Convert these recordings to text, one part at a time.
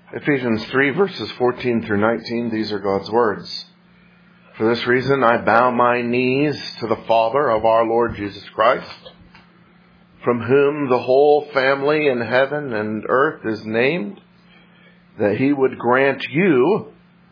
Ephesians 3 verses 14 through 19, these are God's words. For this reason I bow my knees to the Father of our Lord Jesus Christ, from whom the whole family in heaven and earth is named, that he would grant you,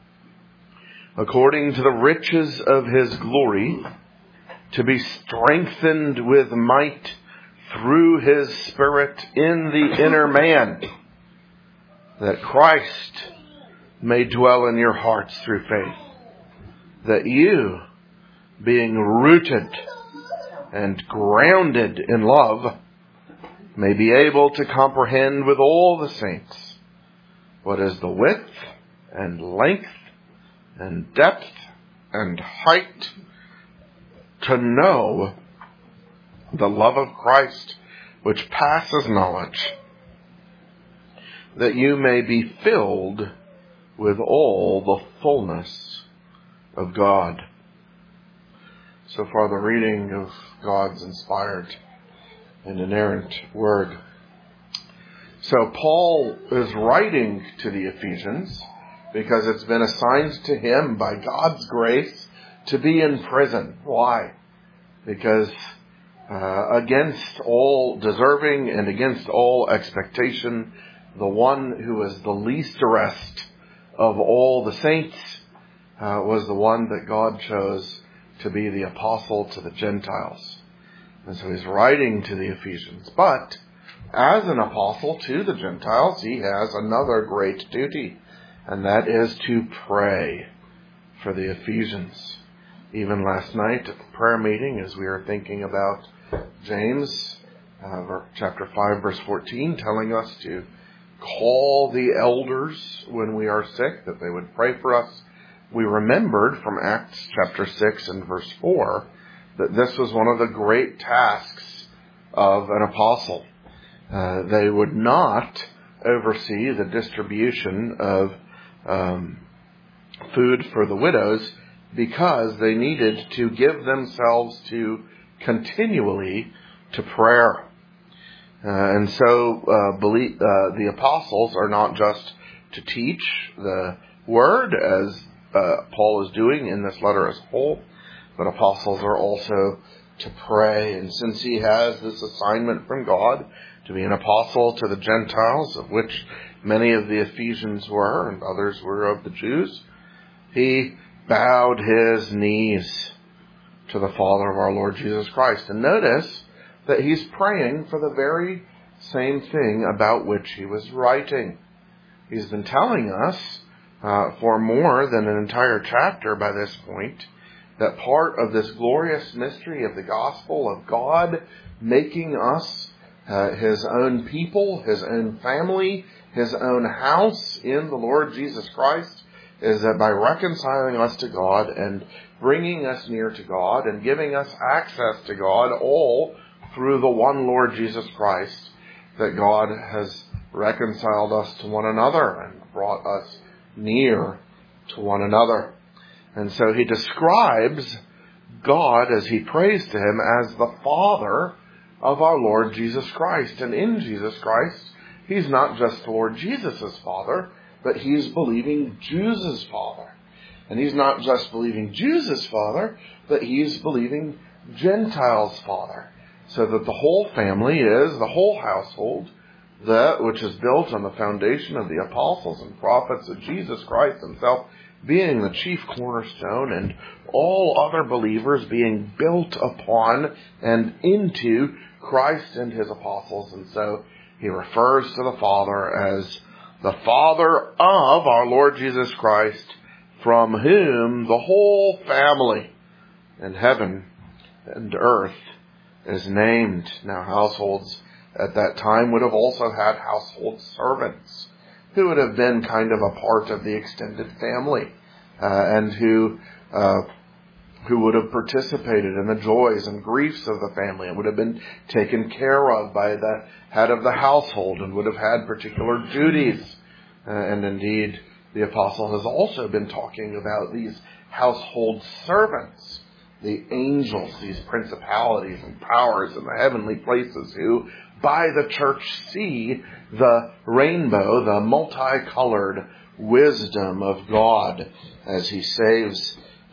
according to the riches of his glory, to be strengthened with might through his Spirit in the inner man, that Christ may dwell in your hearts through faith, that you, being rooted and grounded in love, may be able to comprehend with all the saints what is the width and length and depth and height, to know the love of Christ which passes knowledge, that you may be filled with all the fullness of God. So far the reading of God's inspired and inerrant word. So Paul is writing to the Ephesians because it's been assigned to him by God's grace to be in prison. Why? Because against all deserving and against all expectation, the one who was the least arrest of all the saints was the one that God chose to be the apostle to the Gentiles. And so he's writing to the Ephesians. But as an apostle to the Gentiles, he has another great duty, and that is to pray for the Ephesians. Even last night at the prayer meeting, as we were thinking about James chapter 5 verse 14, telling us to call the elders when we are sick, that they would pray for us, we remembered from Acts chapter 6 and verse 4 that this was one of the great tasks of an apostle. They would not oversee the distribution of food for the widows because they needed to give themselves continually to prayer. And so the apostles are not just to teach the word, as Paul is doing in this letter as a whole, but apostles are also to pray. And since he has this assignment from God to be an apostle to the Gentiles, of which many of the Ephesians were and others were of the Jews, he bowed his knees to the Father of our Lord Jesus Christ. And notice that he's praying for the very same thing about which he was writing. He's been telling us for more than an entire chapter by this point that part of this glorious mystery of the gospel of God making us his own people, his own family, his own house in the Lord Jesus Christ, is that by reconciling us to God and bringing us near to God and giving us access to God, all through the one Lord Jesus Christ, that God has reconciled us to one another and brought us near to one another. And so he describes God, as he prays to him, as the Father of our Lord Jesus Christ. And in Jesus Christ, he's not just the Lord Jesus' Father, but he's believing Jews' Father. And he's not just believing Jews' Father, but he's believing Gentiles' Father. So that the whole family is, the whole household, that which is built on the foundation of the apostles and prophets of Jesus Christ himself being the chief cornerstone, and all other believers being built upon and into Christ and his apostles. And so he refers to the Father as the Father of our Lord Jesus Christ, from whom the whole family in heaven and earth is named. Now, households at that time would have also had household servants who would have been kind of a part of the extended family and who would have participated in the joys and griefs of the family and would have been taken care of by the head of the household and would have had particular duties. And indeed, the apostle has also been talking about these household servants the angels, these principalities and powers in the heavenly places, who by the church see the rainbow, the multicolored wisdom of God as he saves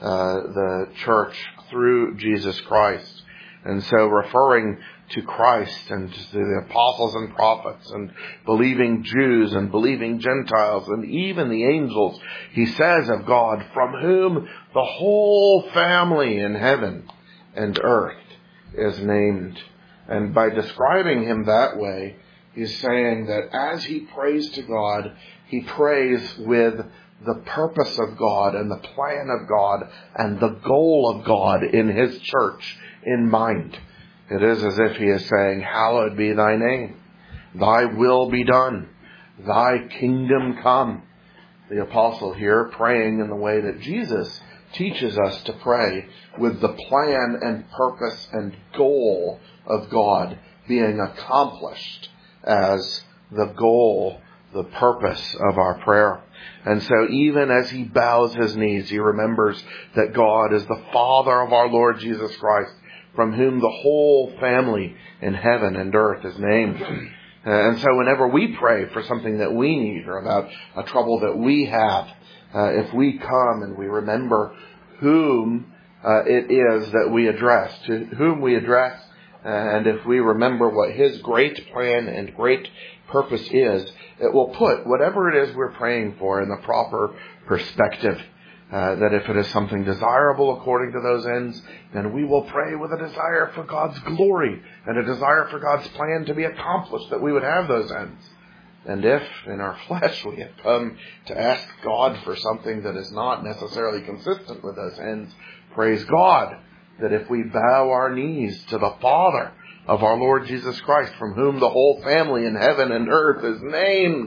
the church through Jesus Christ. And so referring to Christ and to the apostles and prophets and believing Jews and believing Gentiles and even the angels, he says of God, from whom the whole family in heaven and earth is named. And by describing him that way, he's saying that as he prays to God, he prays with the purpose of God and the plan of God and the goal of God in his church in mind. It is as if he is saying, hallowed be thy name. Thy will be done. Thy kingdom come. The apostle here praying in the way that Jesus teaches us to pray, with the plan and purpose and goal of God being accomplished as the goal, the purpose of our prayer. And so even as he bows his knees, he remembers that God is the Father of our Lord Jesus Christ, from whom the whole family in heaven and earth is named. And so whenever we pray for something that we need or about a trouble that we have, if we come and we remember whom it is that we address, to whom we address, and if we remember what his great plan and great purpose is, it will put whatever it is we're praying for in the proper perspective. That if it is something desirable according to those ends, then we will pray with a desire for God's glory and a desire for God's plan to be accomplished, that we would have those ends. And if in our flesh we have come to ask God for something that is not necessarily consistent with those ends, praise God that if we bow our knees to the Father of our Lord Jesus Christ, from whom the whole family in heaven and earth is named,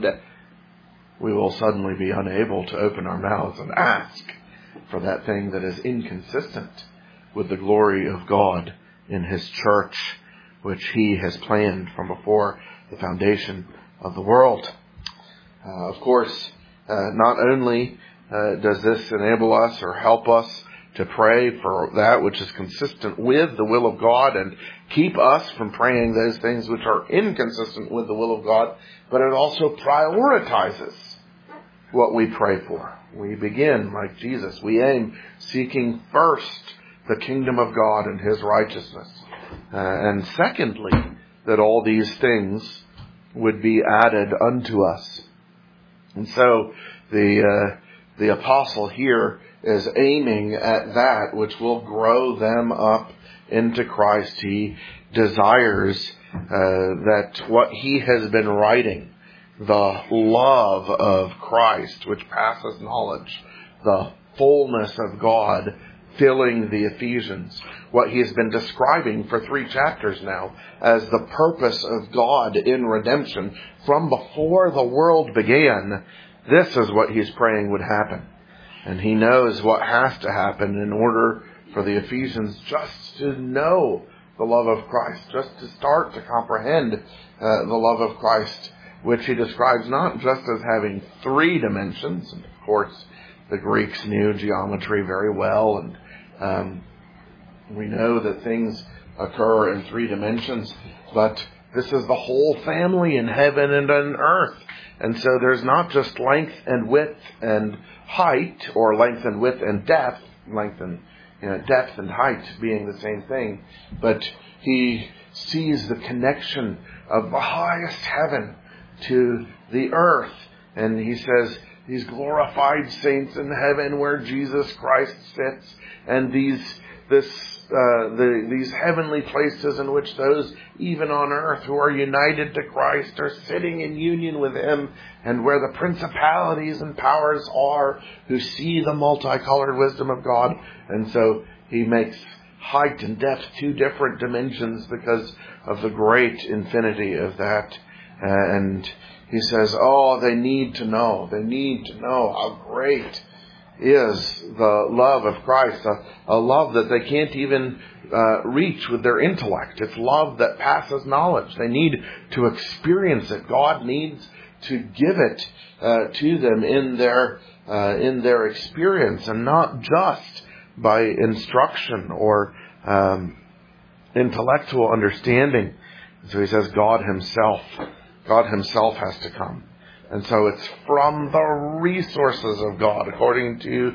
we will suddenly be unable to open our mouths and ask for that thing that is inconsistent with the glory of God in his church, which he has planned from before the foundation of the world. Of course, not only does this enable us or help us to pray for that which is consistent with the will of God and keep us from praying those things which are inconsistent with the will of God, but it also prioritizes what we pray for. We begin, like Jesus, we aim seeking first the kingdom of God and his righteousness. And secondly, that all these things would be added unto us. And so the apostle here is aiming at that which will grow them up into Christ. He desires that what he has been writing, the love of Christ, which passes knowledge, the fullness of God filling the Ephesians, what he has been describing for 3 chapters now as the purpose of God in redemption from before the world began. This is what he's praying would happen. And he knows what has to happen in order for the Ephesians just to know the love of Christ, just to start to comprehend the love of Christ, which he describes not just as having 3 dimensions. And of course, the Greeks knew geometry very well, and we know that things occur in 3 dimensions, but this is the whole family in heaven and on earth. And so there's not just length and width and height, or length and width and depth, depth and height being the same thing, but he sees the connection of the highest heaven to the earth. And he says, these glorified saints in heaven where Jesus Christ sits, and these heavenly places in which those even on earth who are united to Christ are sitting in union with him, and where the principalities and powers are who see the multicolored wisdom of God. And so he makes height and depth 2 different dimensions because of the great infinity of that. And he says, they need to know how great is the love of Christ, a love that they can't even reach with their intellect. It's love that passes knowledge. They need to experience it. God needs to give it to them in their experience, and not just by instruction or intellectual understanding. So he says God himself has to come. And so it's from the resources of God, according to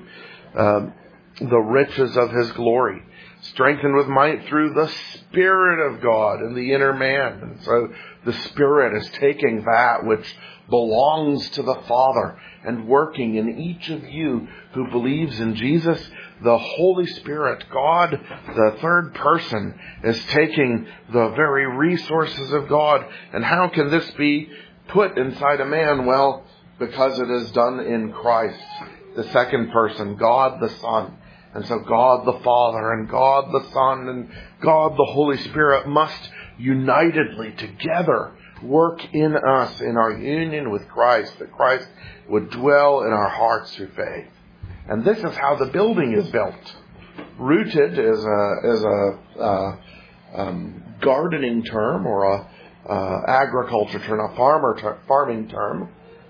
the riches of his glory, strengthened with might through the Spirit of God in the inner man. And so the Spirit is taking that which belongs to the Father and working in each of you who believes in Jesus. The Holy Spirit, God, the third person, is taking the very resources of God. And how can this be put inside a man? Well, because it is done in Christ, the second person, God the Son. And so God the Father and God the Son and God the Holy Spirit must unitedly together work in us in our union with Christ, that Christ would dwell in our hearts through faith. And this is how the building is built. Rooted is a gardening term or a agriculture term, a farming term,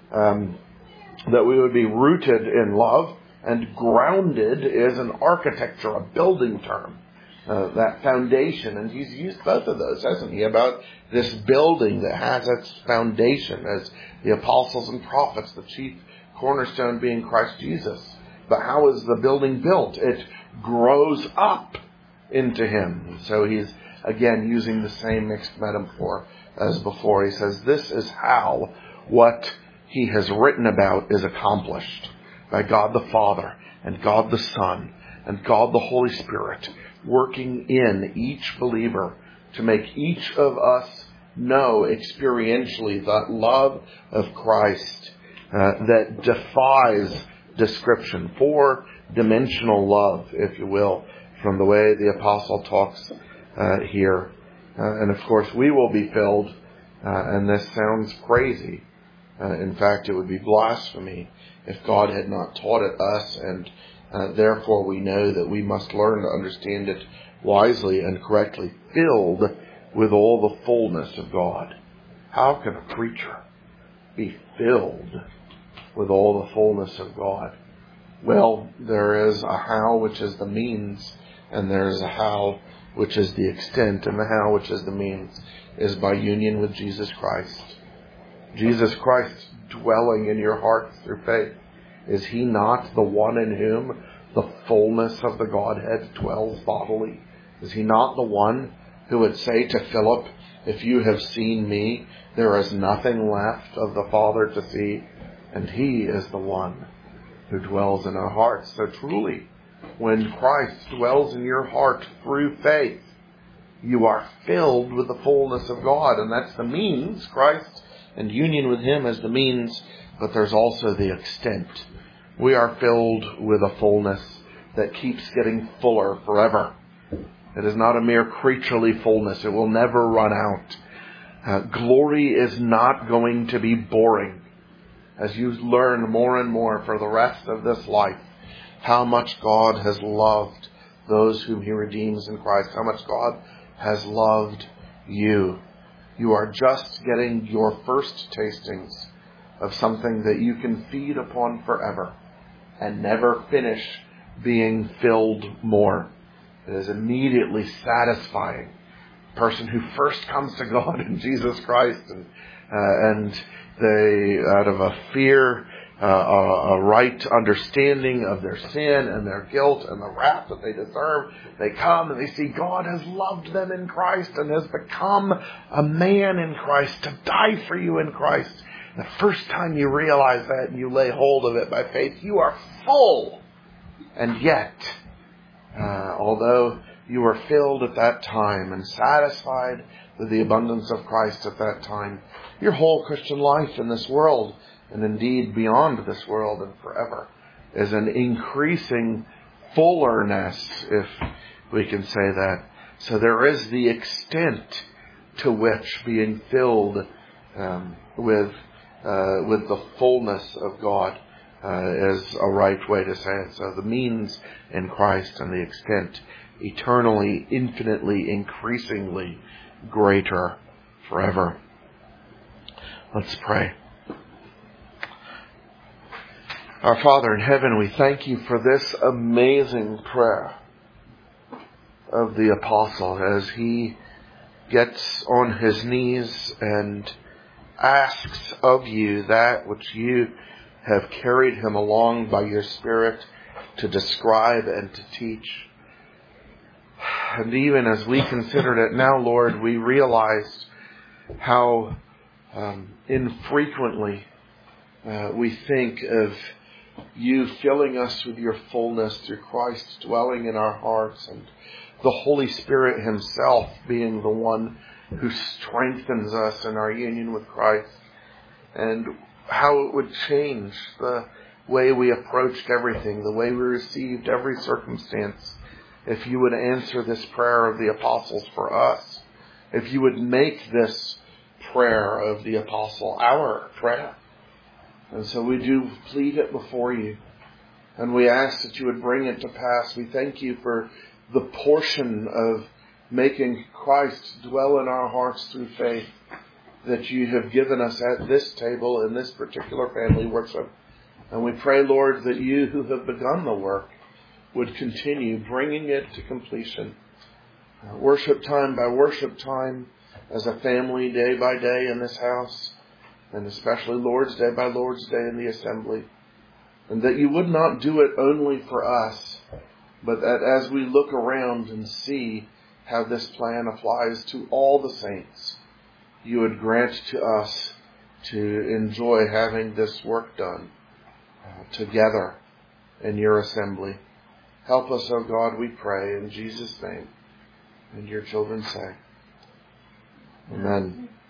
that we would be rooted in love. And grounded is an architecture, a building term, that foundation. And he's used both of those, hasn't he, about this building that has its foundation as the apostles and prophets, the chief cornerstone being Christ Jesus. But how is the building built? It grows up into him. So he's, again, using the same mixed metaphor as before. He says, this is how what he has written about is accomplished. By God the Father and God the Son and God the Holy Spirit working in each believer to make each of us know experientially that love of Christ that defies description, four-dimensional love, if you will, from the way the apostle talks here. And of course we will be filled, and this sounds crazy. In fact, it would be blasphemy if God had not taught it us, and therefore we know that we must learn to understand it wisely and correctly, filled with all the fullness of God. How can a preacher be filled with all the fullness of God? Well, there is a how, which is the means, and there is a how, which is the extent, and the how, which is the means, is by union with Jesus Christ. Jesus Christ dwelling in your heart through faith. Is he not the one in whom the fullness of the Godhead dwells bodily? Is he not the one who would say to Philip, if you have seen me, there is nothing left of the Father to see? And he is the one who dwells in our hearts. So truly, when Christ dwells in your heart through faith, you are filled with the fullness of God. And that's the means, Christ and union with him as the means, but there's also the extent. We are filled with a fullness that keeps getting fuller forever. It is not a mere creaturely fullness. It will never run out. Glory is not going to be boring. As you learn more and more for the rest of this life, how much God has loved those whom he redeems in Christ, how much God has loved you. You are just getting your first tastings of something that you can feed upon forever and never finish being filled more. It is immediately satisfying. The person who first comes to God in Jesus Christ and they, out of a fear, a right understanding of their sin and their guilt and the wrath that they deserve, they come and they see God has loved them in Christ and has become a man in Christ to die for you in Christ. The first time you realize that and you lay hold of it by faith, you are full. And yet, although you were filled at that time and satisfied with the abundance of Christ at that time, your whole Christian life in this world, and indeed beyond this world and forever, is an increasing fullerness, if we can say that. So there is the extent to which being filled with the fullness of God is a right way to say it. So the means in Christ and the extent eternally, infinitely, increasingly greater forever. Let's pray. Our Father in heaven, we thank you for this amazing prayer of the apostle as he gets on his knees and asks of you that which you have carried him along by your Spirit to describe and to teach. And even as we considered it now, Lord, we realized how infrequently we think of you filling us with your fullness through Christ dwelling in our hearts, and the Holy Spirit himself being the one who strengthens us in our union with Christ, and how it would change the way we approached everything, the way we received every circumstance, if you would answer this prayer of the apostles for us, if you would make this prayer of the apostle our prayer. And so we do plead it before you, and we ask that you would bring it to pass. We thank you for the portion of making Christ dwell in our hearts through faith that you have given us at this table in this particular family worship. And we pray, Lord, that you who have begun the work would continue bringing it to completion. Worship time by worship time, as a family, day by day in this house, and especially Lord's Day by Lord's Day in the assembly. And that you would not do it only for us, but that as we look around and see how this plan applies to all the saints, you would grant to us to enjoy having this work done together in your assembly. Help us, O God, we pray, in Jesus' name. And your children say, Amen.